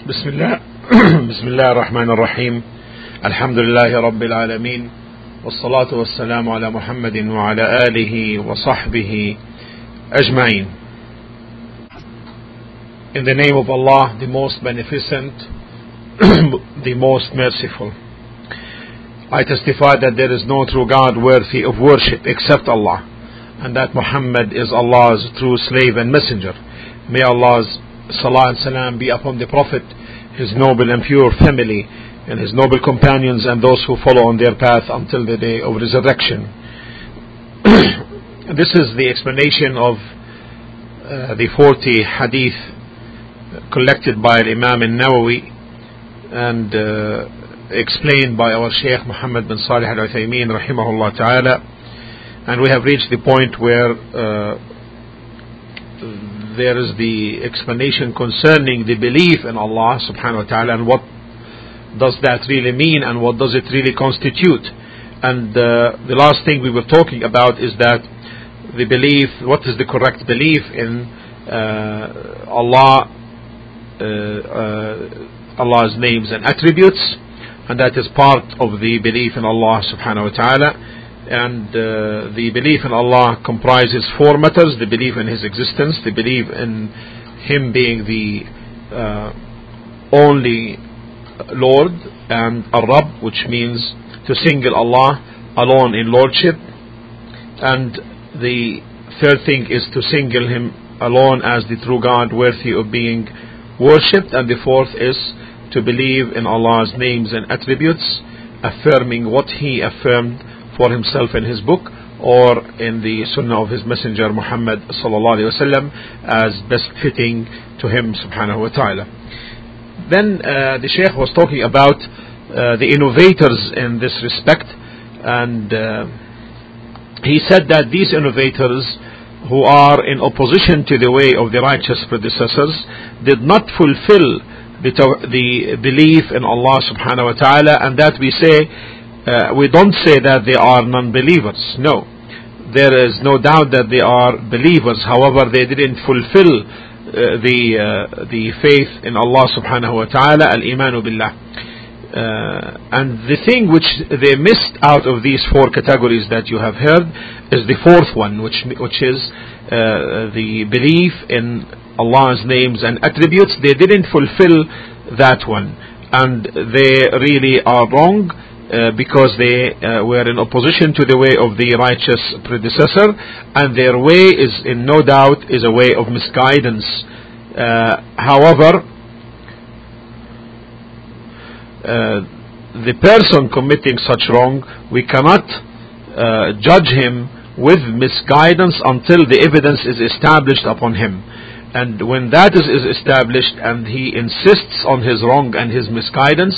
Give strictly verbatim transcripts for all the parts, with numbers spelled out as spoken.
بسم الله بسم الله الرحمن الرحيم. الحمد لله رب العالمين، والصلاة والسلام على محمد وعلى آله وصحبه أجمعين. In the name of Allah, the most beneficent, the most merciful. I testify that there is no true God worthy of worship except Allah, and that Muhammad is Allah's true slave and messenger. May Allah's Salah and Salam be upon the Prophet, his noble and pure family, and his noble companions, and those who follow on their path until the day of resurrection. This is the explanation of uh, the forty hadith collected by Imam al-Nawawi and uh, explained by our Shaykh Muhammad bin Salih al-Uthaymeen rahimahullah ta'ala. And we have reached the point where uh, there is the explanation concerning the belief in Allah subhanahu wa ta'ala, and what does that really mean and what does it really constitute. And uh, the last thing we were talking about is that the belief, what is the correct belief in uh, Allah, uh, uh, Allah's names and attributes, and that is part of the belief in Allah subhanahu wa ta'ala. And uh, the belief in Allah comprises four matters: the belief in His existence, the belief in Him being the uh, only Lord, and Ar-Rabb, which means to single Allah alone in lordship. And the third thing is to single Him alone as the true God worthy of being worshipped. And the fourth is to believe in Allah's names and attributes, affirming what He affirmed for Himself in His book or in the Sunnah of His Messenger Muhammad sallallahu alaihi wasallam as best fitting to Him subhanahu wa ta'ala. Then uh, the Shaykh was talking about uh, the innovators in this respect, and uh, he said that these innovators, who are in opposition to the way of the righteous predecessors, did not fulfill the, the belief in Allah subhanahu wa ta'ala, and that we say Uh, we don't say that they are non-believers. No, there is no doubt that they are believers. However, they didn't fulfill uh, the uh, the faith in Allah subhanahu wa ta'ala, al-imanu billah. Uh, and the thing which they missed out of these four categories that you have heard is the fourth one, which which is uh, the belief in Allah's names and attributes. They didn't fulfill that one, and they really are wrong. Uh, because they uh, were in opposition to the way of the righteous predecessor, and their way is in no doubt is a way of misguidance. Uh, however, uh, the person committing such wrong, we cannot uh, judge him with misguidance until the evidence is established upon him. And when that is, is established and he insists on his wrong and his misguidance,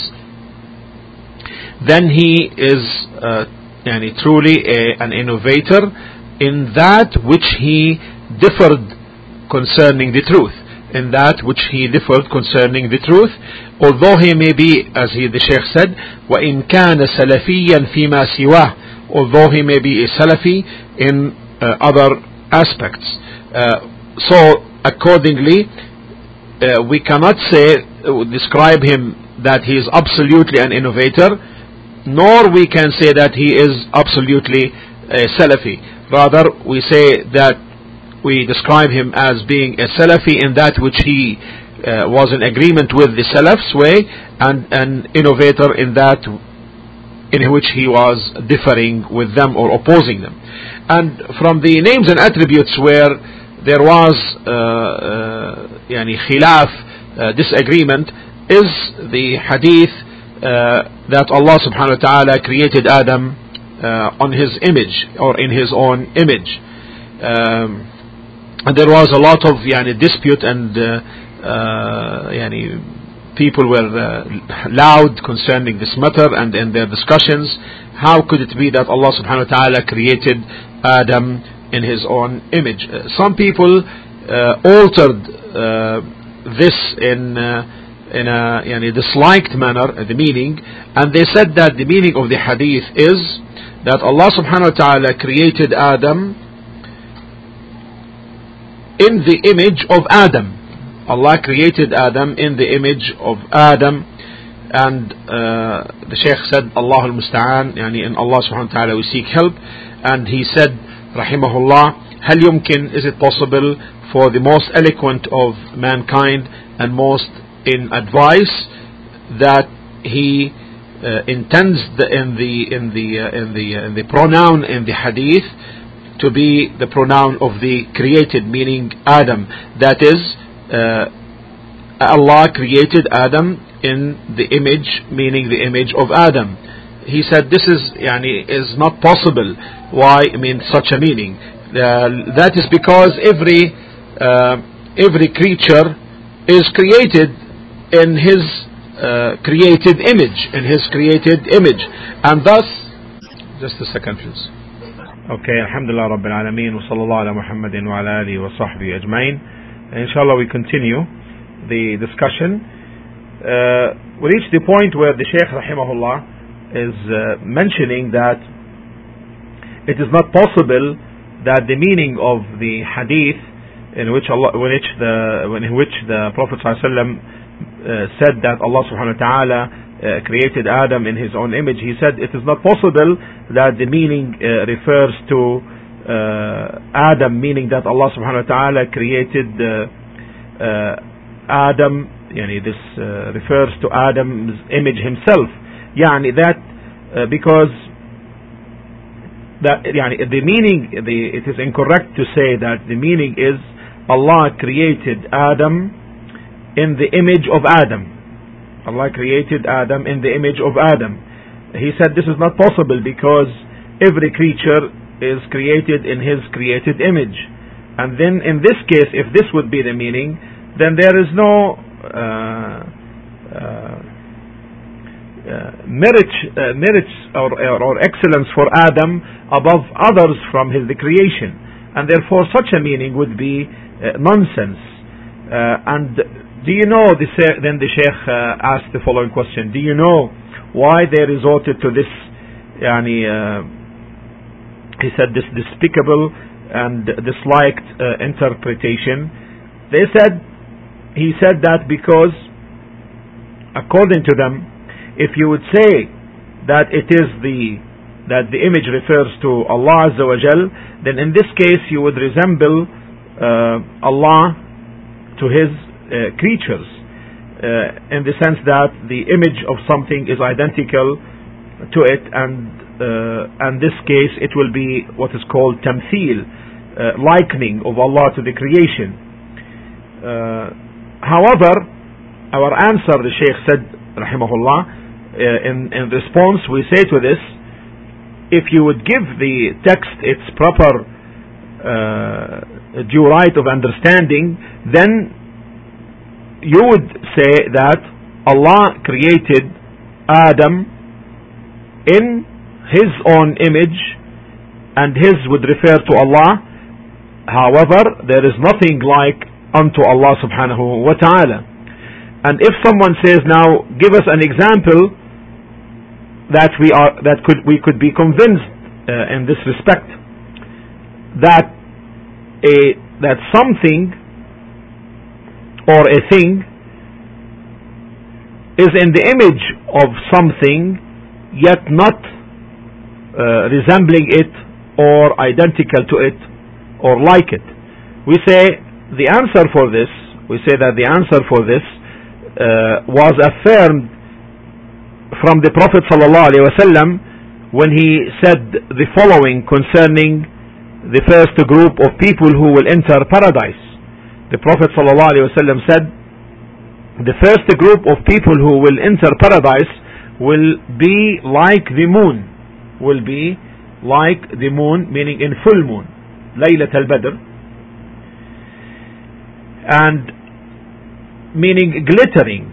then he is uh, yani, truly a, an innovator in that which he differed concerning the truth. In that which he differed concerning the truth, although he may be, as he the Shaykh said, وَإِنْ كَانَ سَلَفِيًّا فِي مَا سِوَاهُ, although he may be a Salafi in uh, other aspects. Uh, so accordingly, uh, we cannot say, uh, describe him that he is absolutely an innovator, nor we can say that he is absolutely a Salafi. Rather, we say that we describe him as being a Salafi in that which he uh, was in agreement with the Salaf's way, and an innovator in that in which he was differing with them or opposing them. And from the names and attributes where there was uh, uh, yani khilaf, uh, disagreement, is the hadith Uh, that Allah subhanahu wa ta'ala created Adam uh, on his image, or in his own image. Um, and there was a lot of yani, dispute, and uh, uh, yani, people were uh, loud concerning this matter, and in their discussions, how could it be that Allah subhanahu wa ta'ala created Adam in his own image? Uh, some people uh, altered uh, this in uh, in a yani, disliked manner, the meaning, and they said that the meaning of the hadith is that Allah subhanahu wa ta'ala created Adam in the image of Adam, Allah created Adam in the image of Adam, and uh, the Shaykh said, Allah al-Musta'an, yani in Allah subhanahu wa ta'ala we seek help. And he said, rahimahullah, هل يمكن, is it possible for the most eloquent of mankind and most in advice that he uh, intends the, in the in the uh, in the uh, in the pronoun in the hadith to be the pronoun of the created, meaning Adam, that is uh, Allah created Adam in the image, meaning the image of Adam. He said this is yani, is not possible. Why? I mean such a meaning. Uh, that is because every uh, every creature is created in his uh, created image, in his created image, and thus. Just a second, please. Okay, alhamdulillah rabbil alameen, wa sallallahu ala Muhammadin wa ala alihi wa sahbihi ajmain. Inshallah we continue the discussion. Uh, we reached the point where the Shaykh rahimahullah is uh, mentioning that it is not possible that the meaning of the hadith in which Allah, in which the, in which the Prophet sallallahu alaihi wasallam uh, said that Allah subhanahu wa ta'ala uh, created Adam in his own image, he said it is not possible that the meaning uh, refers to uh, Adam, meaning that Allah subhanahu wa ta'ala created uh, uh, Adam, yani this uh, refers to Adam's image himself, yani that uh, because that yani the meaning, the, it is incorrect to say that the meaning is Allah created Adam in the image of Adam. Allah created Adam in the image of Adam. He said this is not possible because every creature is created in his created image. And then in this case, if this would be the meaning, then there is no uh, uh, uh, merit, uh, merits or, or excellence for Adam above others from his the creation. And therefore such a meaning would be uh, nonsense. Uh, and do you know, the, then the Shaykh uh, asked the following question, do you know why they resorted to this, yani, uh, he said this despicable and disliked uh, interpretation? They said, he said that because according to them, if you would say that it is the that the image refers to Allah Azza wa Jal, then in this case you would resemble uh, Allah to his uh, creatures uh, in the sense that the image of something is identical to it, and uh, in this case it will be what is called tamthil, uh, likening of Allah to the creation. Uh, however, our answer, the Shaykh said rahimahullah, uh, in, in response we say to this, if you would give the text its proper uh, due right of understanding, then you would say that Allah created Adam in his own image, and his would refer to Allah. However, there is nothing like unto Allah subhanahu wa ta'ala. And if someone says, now give us an example that we are that could we could be convinced uh, in this respect that a that something or a thing is in the image of something yet not uh, resembling it or identical to it or like it, we say the answer for this we say that the answer for this uh, was affirmed from the Prophet sallallahu alaihi wasallam when he said the following concerning the first group of people who will enter paradise. The Prophet sallallahu alaihi wasallam said, the first group of people who will enter paradise will be like the moon, will be like the moon, meaning in full moon, Laylat al-Badr, and meaning glittering.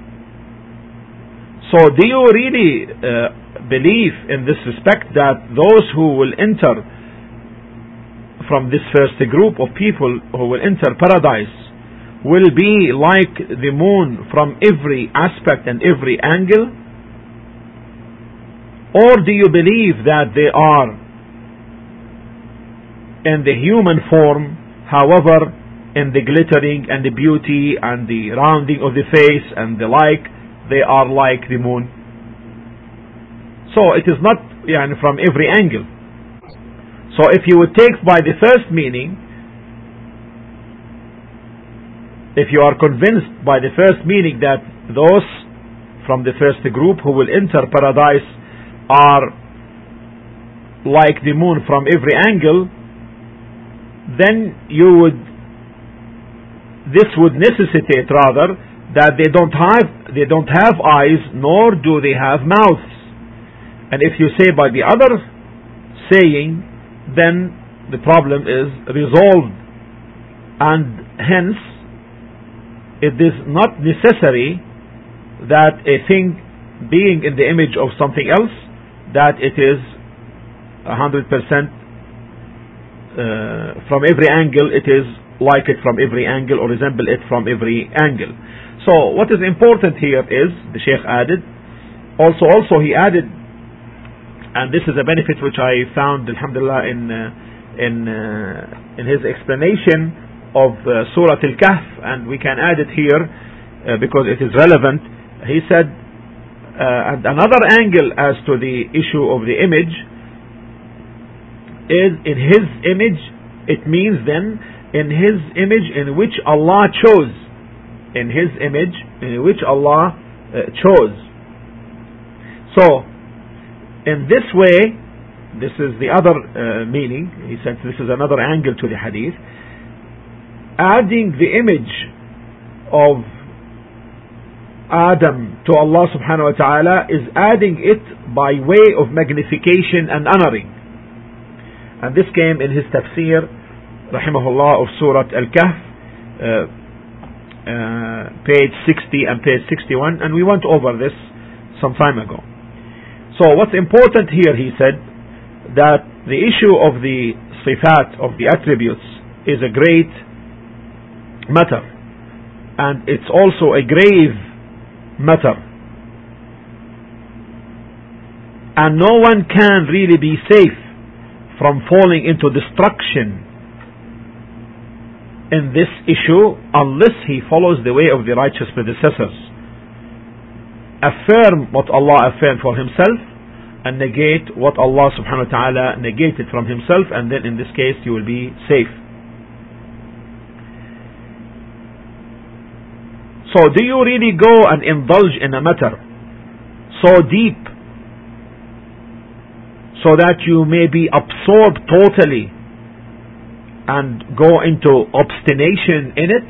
So do you really uh, believe in this respect that those who will enter from this first group of people who will enter paradise will be like the moon from every aspect and every angle? Or do you believe that they are in the human form, however in the glittering and the beauty and the rounding of the face and the like, they are like the moon. So it is not yani, from every angle. So if you would take by the first meaning, if you are convinced by the first meaning that those from the first group who will enter paradise are like the moon from every angle, then you would, this would necessitate rather that they don't have, they don't have eyes, nor do they have mouths. And if you say by the other saying, then the problem is resolved, and hence it is not necessary that a thing being in the image of something else, that it is a hundred percent from every angle, it is like it from every angle or resemble it from every angle. So what is important here is, the Shaykh added, also also he added, and this is a benefit which I found alhamdulillah in uh, in uh, in his explanation of uh, Surah Al-Kahf, and we can add it here uh, because it is relevant. He said uh, and another angle as to the issue of the image is in his image. It means then in his image in which Allah chose, in his image in which Allah uh, chose. So in this way, this is the other uh, meaning. He said this is another angle to the hadith. Adding the image of Adam to Allah subhanahu wa ta'ala is adding it by way of magnification and honoring. And this came in his tafsir, rahimahullah, of Surah Al-Kahf, uh, uh, page sixty and page sixty-one, and we went over this some time ago. So what's important here, he said, that the issue of the sifat, of the attributes, is a great matter, and it's also a grave matter, and no one can really be safe from falling into destruction in this issue unless he follows the way of the righteous predecessors. Affirm what Allah affirmed for himself and negate what Allah subhanahu wa ta'ala negated from himself, and then in this case you will be safe. So do you really go and indulge in a matter so deep so that you may be absorbed totally and go into obstination in it?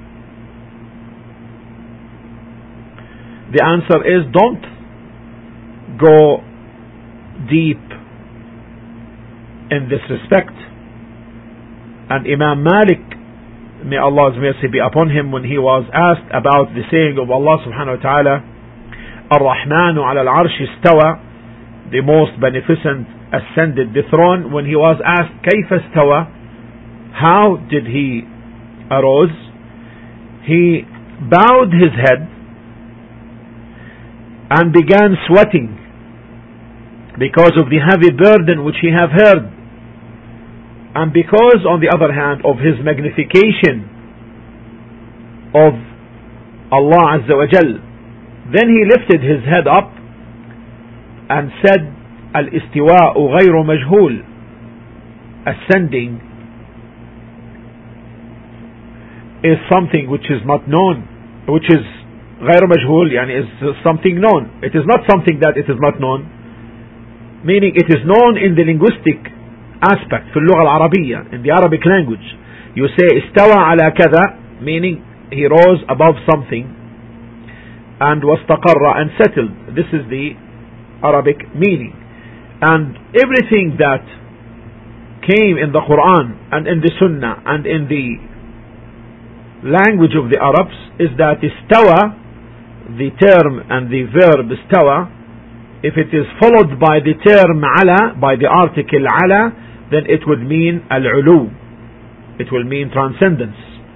The answer is don't go deep in this respect. And Imam Malik, may Allah's mercy be upon him, when he was asked about the saying of Allah subhanahu wa ta'ala, Ar-Rahmanu ala al-arsh istawa, the most beneficent ascended the throne, when he was asked كيف استوى, how did he arose, he bowed his head and began sweating because of the heavy burden which he have heard, and because on the other hand of his magnification of Allah Azza wa Jal. Then he lifted his head up and said, Al-istiwa'u ghayru majhul, ascending is something which is not known, which is ghayru majhul, yani is something known. It is not something that it is not known, meaning it is known in the linguistic aspect, في اللغة العربية, in the Arabic language. You say istawa ala kada, meaning he rose above something, and wastaqarra, and settled. This is the Arabic meaning. And everything that came in the Quran and in the Sunnah and in the language of the Arabs is that istawa, the term and the verb istawa, if it is followed by the term ala, by the article ala, then it would mean al-ulu. It will mean transcendence,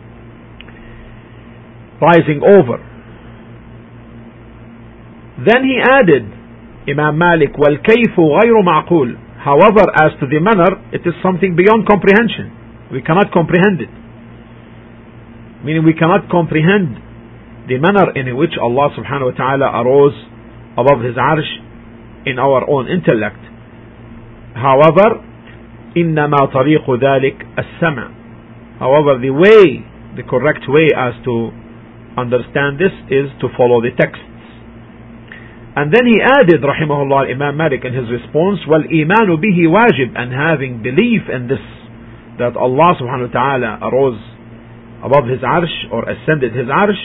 rising over. Then he added, Imam Malik, وَالْكَيْفُ غَيْرُ مَعْقُولٍ. However, as to the manner, it is something beyond comprehension. We cannot comprehend it. meaning we cannot comprehend the manner in which Allah subhanahu wa ta'ala arose above His arsh in our own intellect. However, إنما طريق ذلك السمع. However, the way, the correct way as to understand this is to follow the texts. And then he added, rahimahullah, Imam Malik in his response, وَالْإِيمَانُ بِهِ wajib, and having belief in this, that Allah subhanahu wa ta'ala arose above His arsh or ascended His arsh,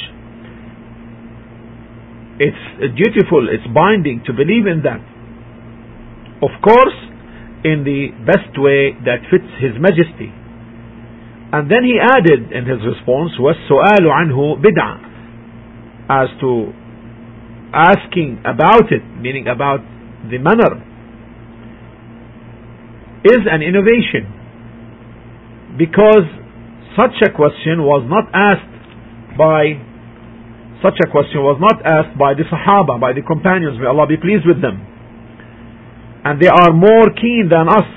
it's dutiful, it's binding to believe in that. Of course, in the best way that fits His Majesty. And then he added in his response, وَالسُّؤَالُ عَنْهُ بِدْعَةٌ, as to asking about it, meaning about the manner, is an innovation, because such a question was not asked by such a question was not asked by the Sahaba, by the companions, may Allah be pleased with them, and they are more keen than us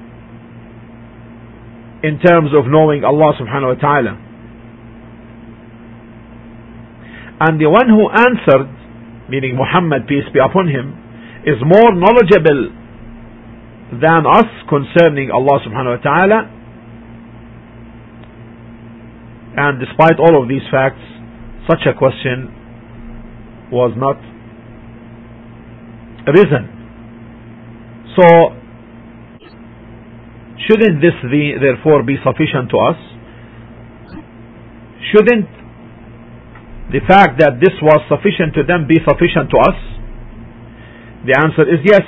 in terms of knowing Allah subhanahu wa ta'ala. And the one who answered, meaning Muhammad, peace be upon him, is more knowledgeable than us concerning Allah subhanahu wa ta'ala. And despite all of these facts, such a question was not risen. So shouldn't this be, therefore be sufficient to us? Shouldn't the fact that this was sufficient to them be sufficient to us? The answer is yes.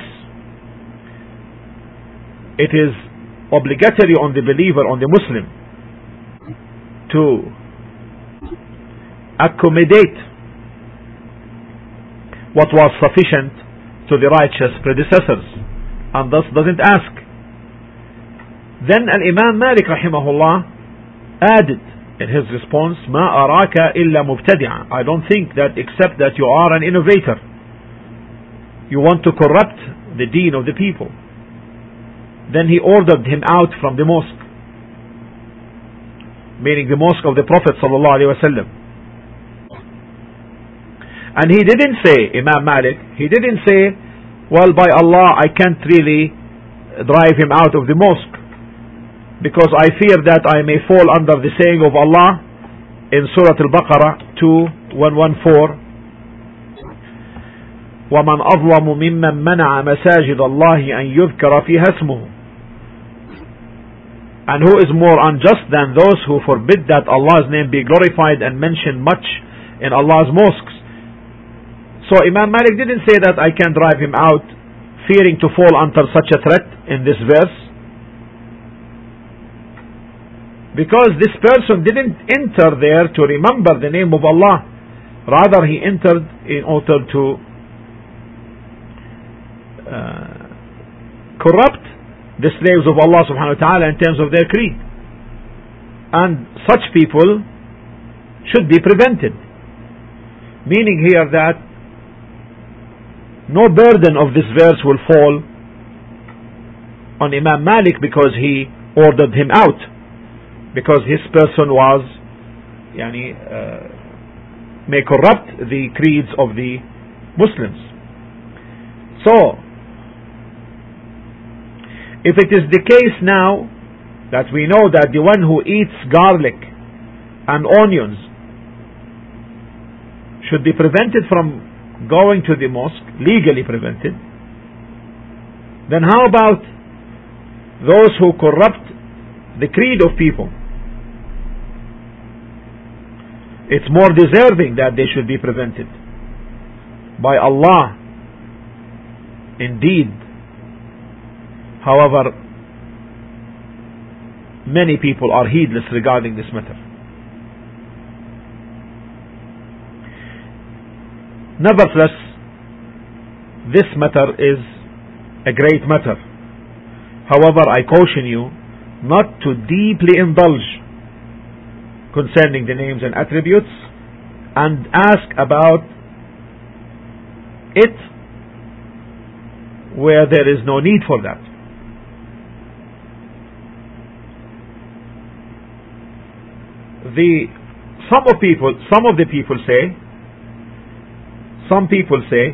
It is obligatory on the believer, on the Muslim, to accommodate what was sufficient to the righteous predecessors, and thus doesn't ask. Then Al-Imam Malik rahimahullah added in his response, مَا أَرَاكَ إِلَّا مُبْتَدِعًا, I don't think that except that you are an innovator. You want to corrupt the deen of the people. Then he ordered him out from the mosque, meaning the mosque of the Prophet sallallahu alaihi wasallam. And he didn't say, Imam Malik, he didn't say, well, by Allah, I can't really drive him out of the mosque, because I fear that I may fall under the saying of Allah in Surah Al-Baqarah two one fourteen, وَمَنْ أَظْلَمُ مِمَّنْ مَنَعَ مَسَاجِدَ اللَّهِ أَنْ يُذْكَرَ فِيهَا اسْمُهُ. And who is more unjust than those who forbid that Allah's name be glorified and mentioned much in Allah's mosques? So Imam Malik didn't say that I can drive him out, fearing to fall under such a threat in this verse, because this person didn't enter there to remember the name of Allah. Rather, he entered in order to uh, corrupt the slaves of Allah subhanahu wa ta'ala in terms of their creed. And such people should be prevented. Meaning here that no burden of this verse will fall on Imam Malik because he ordered him out, because his person was yani, uh, may corrupt the creeds of the Muslims. So if it is the case now that we know that the one who eats garlic and onions should be prevented from going to the mosque, legally prevented, then how about those who corrupt the creed of people? It's more deserving that they should be prevented by Allah. Indeed. However, many people are heedless regarding this matter. Nevertheless, this matter is a great matter. However, I caution you not to deeply indulge concerning the names and attributes and ask about it where there is no need for that. The some of people, some of the people say, some people say,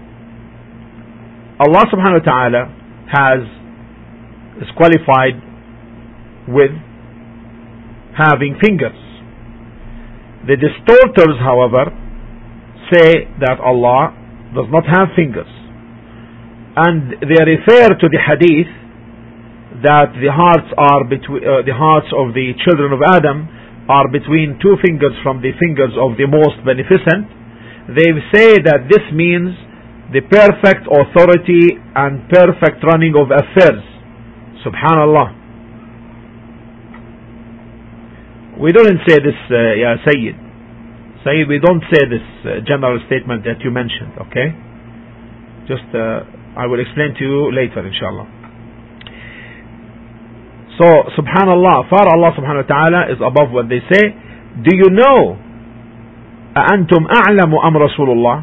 Allah subhanahu wa ta'ala has, is qualified with having fingers. The distorters, however, say that Allah does not have fingers, and they refer to the hadith that the hearts are between uh, the hearts of the children of Adam are between two fingers from the fingers of the most beneficent. They say that this means the perfect authority and perfect running of affairs. Subhanallah. We don't say this, uh, Ya Sayyid. Sayyid, we don't say this uh, general statement that you mentioned, okay? Just, uh, I will explain to you later, inshallah. So, Subhanallah, far Allah subhanahu wa ta'ala is above what they say. Do you know, أَأَنْتُمْ أَعْلَمُ أَمْ رَسُولُ اللَّهِ?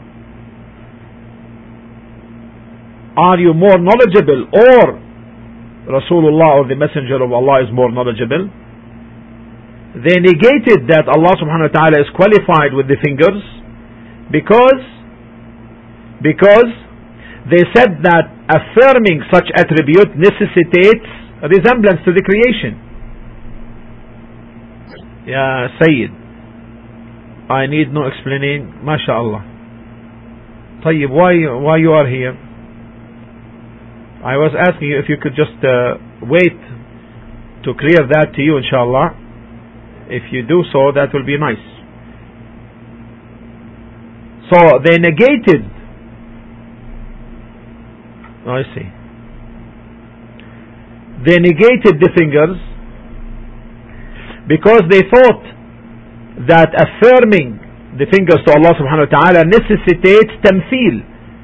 Are you more knowledgeable, or Rasulullah, or the Messenger of Allah, is more knowledgeable? They negated that Allah subhanahu wa ta'ala is qualified with the fingers because because they said that affirming such attribute necessitates resemblance to the creation. Ya Sayyid, I need no explaining. MashaAllah. Tayyib, why, why you are here? I was asking you if you could just uh, wait to clear that to you, inshallah. If you do so, that will be nice. So they negated. Oh, I see. They negated the fingers because they thought that affirming the fingers to Allah subhanahu wa ta'ala necessitates tamthil.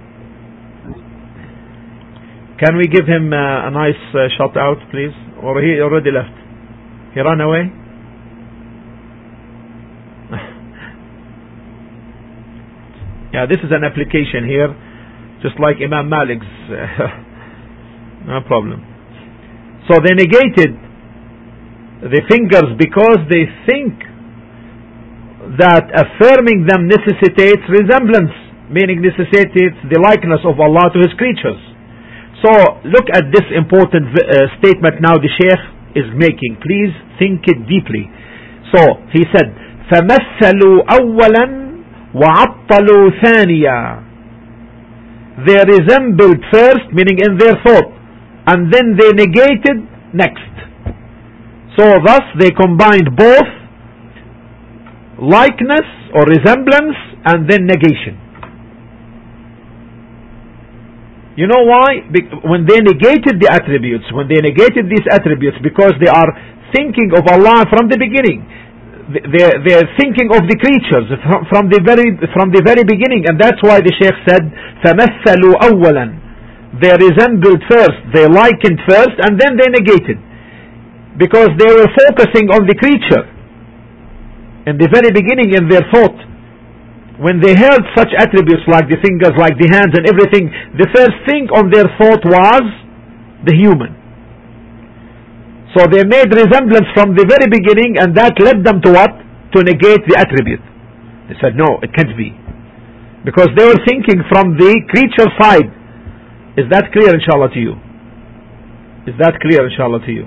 Can we give him uh, a nice uh, shout out, please? Or he already left? He ran away? Yeah, this is an application here, just like Imam Malik's. No problem. So they negated the fingers because they think that affirming them necessitates resemblance, meaning necessitates the likeness of Allah to His creatures. So look at this important uh, statement now the Shaykh is making. Please think it deeply. So he said, فَمَثَّلُوا أَوَّلًا وَعَطَّلُوا ثَانِيًا. They resembled first, meaning in their thought, and then they negated next. So thus they combined both likeness or resemblance and then negation. You know why? When they negated the attributes, when they negated these attributes, because they are thinking of Allah from the beginning. They're, they're thinking of the creatures from, from the very from the very beginning, and that's why the Shaykh said, فَمَثَّلُوا أَوَّلًا. They resembled first, they likened first, and then they negated, because they were focusing on the creature in the very beginning in their thought. When they heard such attributes like the fingers, like the hands and everything, the first thing on their thought was the human. So they made resemblance from the very beginning, and that led them to what? To negate the attribute. They said, no, it can't be. Because they were thinking from the creature side. Is that clear, inshallah, to you? Is that clear, inshallah, to you?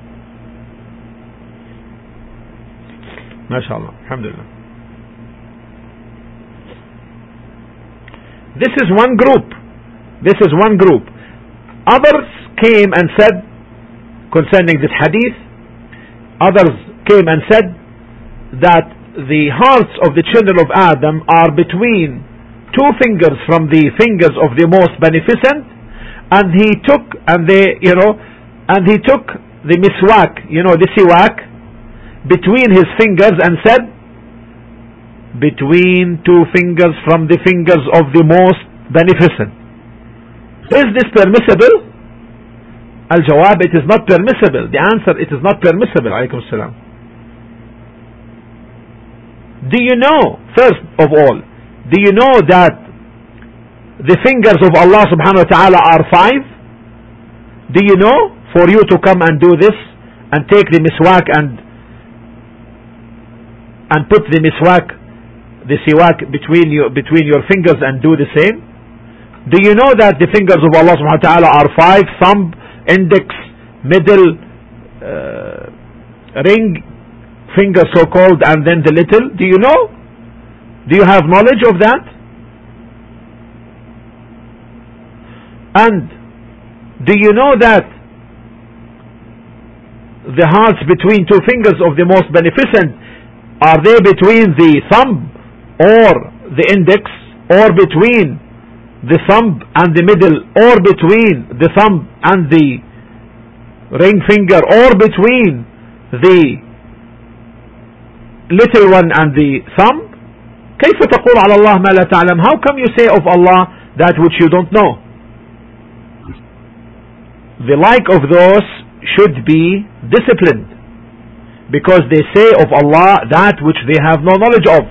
MashaAllah. Alhamdulillah. This is one group. This is one group. Others came and said, concerning this hadith, others came and said that the hearts of the children of Adam are between two fingers from the fingers of the most beneficent, and he took and they you know and he took the miswak, you know the siwak, between his fingers and said, between two fingers from the fingers of the most beneficent. Is this permissible? Al-Jawab, it is not permissible. The answer, it is not permissible. Alaykum salam. Do you know, first of all, do you know that the fingers of Allah subhanahu wa ta'ala are five? Do you know, for you to come and do this and take the miswak and and put the miswak, the siwak between your, between your fingers and do the same? Do you know that the fingers of Allah subhanahu wa ta'ala are five? Thumb, index, middle, uh, ring finger so called, and then the little? Do you know? Do you have knowledge of that? And do you know that the hearts between two fingers of the most beneficent, are they between the thumb or the index, or between the thumb and the middle, or between the thumb and the ring finger, or between the little one and the thumb? كيف تقول على الله ما لا تعلم? How come you say of Allah that which you don't know? The like of those should be disciplined, because they say of Allah that which they have no knowledge of.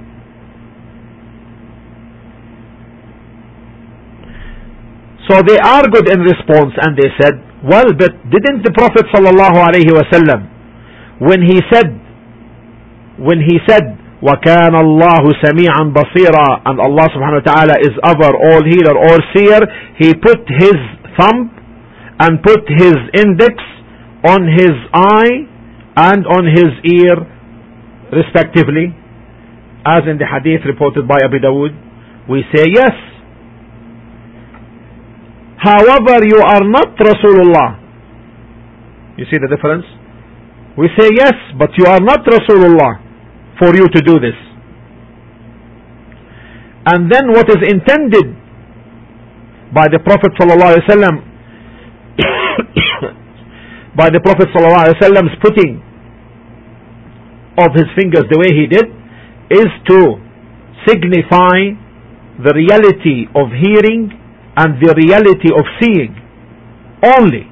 So they argued in response, and they said, well, but didn't the Prophet sallallahu alaihi wasallam, when he said, when he said, وَكَانَ اللَّهُ سَمِيعًا بَصِيرًا, and Allah subhanahu wa ta'ala is ever all hearer, all seer, he put his thumb and put his index on his eye and on his ear respectively, as in the hadith reported by Abu Dawood? We say yes. However, you are not Rasulullah. You see the difference? We say yes, but you are not Rasulullah for you to do this. And then what is intended by the Prophet sallallahu alaihi wasallam, by the Prophet sallallahu alaihi wasallam's putting of his fingers the way he did, is to signify the reality of hearing and the reality of seeing only,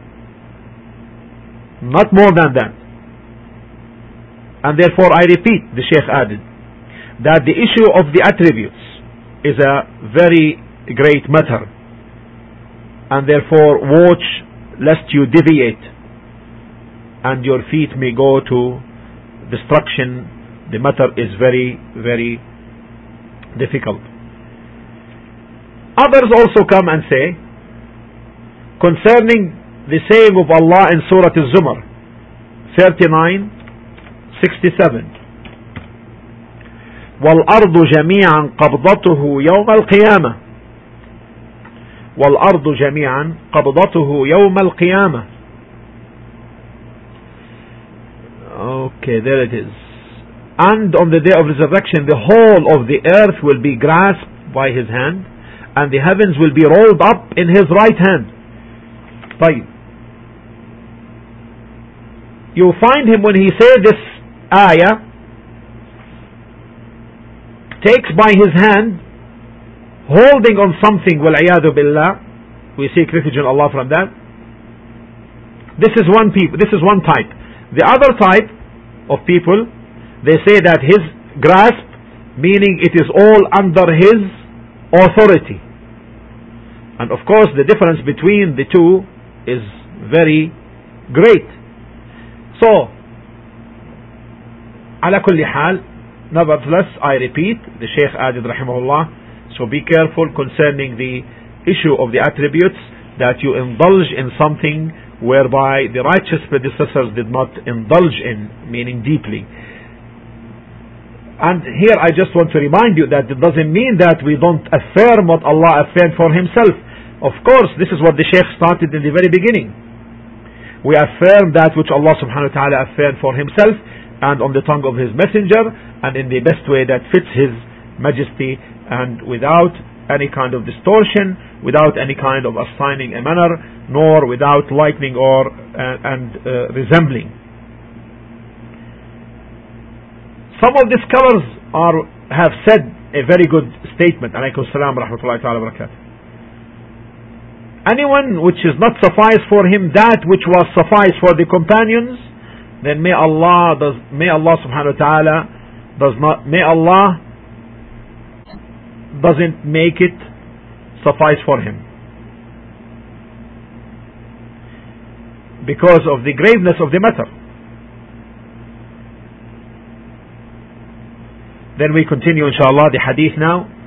not more than that. And therefore, I repeat, the Shaykh added that the issue of the attributes is a very great matter, and therefore watch lest you deviate and your feet may go to destruction. The matter is very, very difficult. Others also come and say concerning the saying of Allah in Surah Al-Zumar thirty-nine sixty-seven, وَالْأَرْضُ جَمِيعًا قَبْضَتُهُ يَوْمَ الْقِيَامَةِ, وَالْأَرْضُ جَمِيعًا قَبْضَتُهُ يَوْمَ الْقِيَامَةِ. Okay, there it is. And on the day of resurrection, the whole of the earth will be grasped by his hand, and the heavens will be rolled up in his right hand. طيب. You find him when he said this ayah, takes by his hand, holding on something, وَالْعِيَاذُ بِاللَّهِ. We seek refuge in Allah from that. This is one people. This is one type. The other type of people, they say that his grasp, meaning it is all under his authority. And of course the difference between the two is very great. So, على كل حال, nevertheless, I repeat, the Shaykh added rahimahullah, so be careful concerning the issue of the attributes, that you indulge in something whereby the righteous predecessors did not indulge in, meaning deeply. And here I just want to remind you that it doesn't mean that we don't affirm what Allah affirmed for himself. Of course, this is what the Shaykh started in the very beginning. We affirm that which Allah subhanahu wa ta'ala affirmed for himself and on the tongue of his messenger, and in the best way that fits his majesty, and without any kind of distortion, without any kind of assigning a manner, nor without likening or uh, and uh, resembling. Some of the scholars are have said a very good statement. Alaykum salam wa rahmatullahi ta'ala wa barakatuh. Anyone which is not suffice for him that which was suffice for the companions, then may Allah does may Allah subhanahu wa ta'ala does not may Allah doesn't make it suffice for him, because of the graveness of the matter. Then we continue inshallah the hadith now.